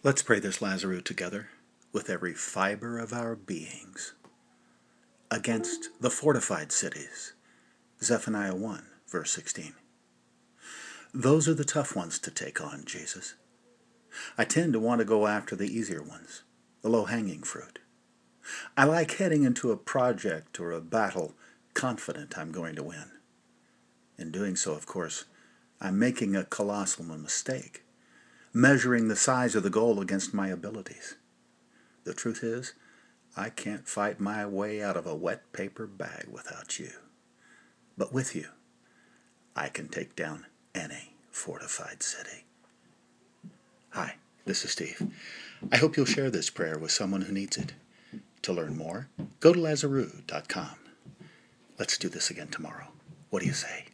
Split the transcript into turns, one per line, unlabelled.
Let's pray this Lazarus together with every fiber of our beings. Against the fortified cities. Zephaniah 1, verse 16. Those are the tough ones to take on, Jesus. I tend to want to go after the easier ones, the low-hanging fruit. I like heading into a project or a battle confident I'm going to win. In doing so, of course, I'm making a colossal mistake, measuring the size of the goal against my abilities. The truth is, I can't fight my way out of a wet paper bag without you. But with you, I can take down any fortified city. Hi, this is Steve. I hope you'll share this prayer with someone who needs it. To learn more, go to Lazarus.com. Let's do this again tomorrow. What do you say?